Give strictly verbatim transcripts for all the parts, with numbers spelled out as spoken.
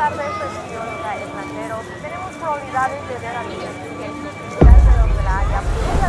tarde de festivo extranjeros, tenemos probabilidades de ver a alrededor de la área. Esta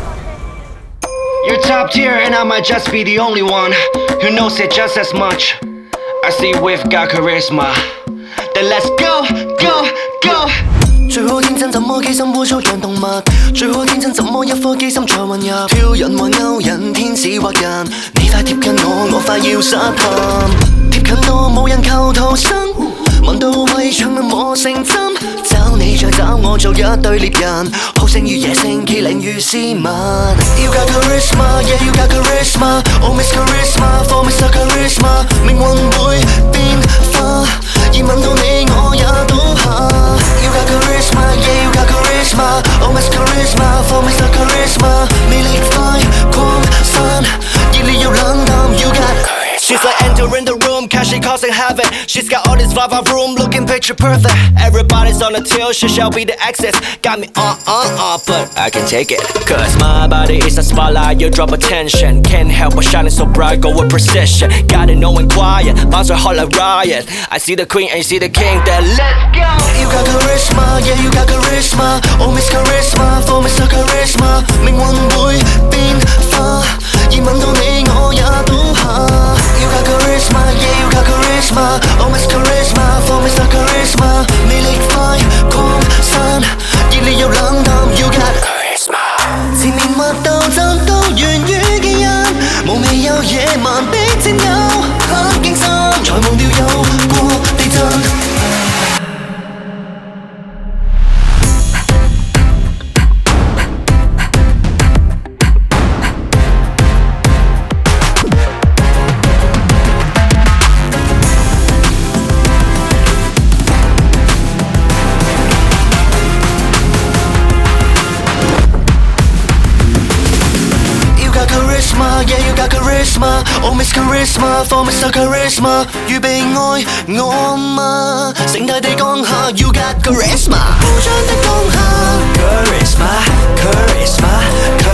noche. You're top tier and I might just be the only one who knows it just as much. I see we've got charisma. Then let's go, go, go. 最好天真，怎麼機心污糟像動物？最好天真，怎麼一顆機心再混入？挑人或勾引，天使或人，你快貼近我，我快要失陷。貼近到冇人求逃生，望到位長能磨成針，找你再找我做一對獵人，好勝如野性，麒麟如斯文。You got charisma, yeah you got charisma, oh Miss Charisma, for Mister Charisma， 命運會變化，而問到你我也都怕。You got charisma, yeah you got charisma, oh Miss Charisma, for Mister Charisma， 魅力快擴散，熱烈又冷淡。You got。She's like entering the room, cause she causing havoc. She's got all this vibe of room, looking picture perfect. Everybody's on the till, she shall be the exes. Got me on, on, on, but I can take it. Cause my body is a spotlight, you drop attention. Can't help but shining so bright, go with precision. Got it knowing quiet, bounce her heart like riot. I see the queen and you see the king, then let's go. You got charisma, yeah you got charisma, oh Miss Charisma, for Mister Charisma， 命運會變化，而問到你我也都怕。You got charisma, yeah you got charisma, oh Miss Charisma, for Mister Charisma， 魅力快擴散，熱烈又冷淡。You got charisma， 前面密鬥爭到源於基因，無味有野蠻的佔有，黑警心才忘掉有過地震。Yeah you got charisma, oh Miss Charisma, for Mister Charisma， 預備愛我嗎？盛大地降下 You got charisma， 高漲的光下 Charisma, Charisma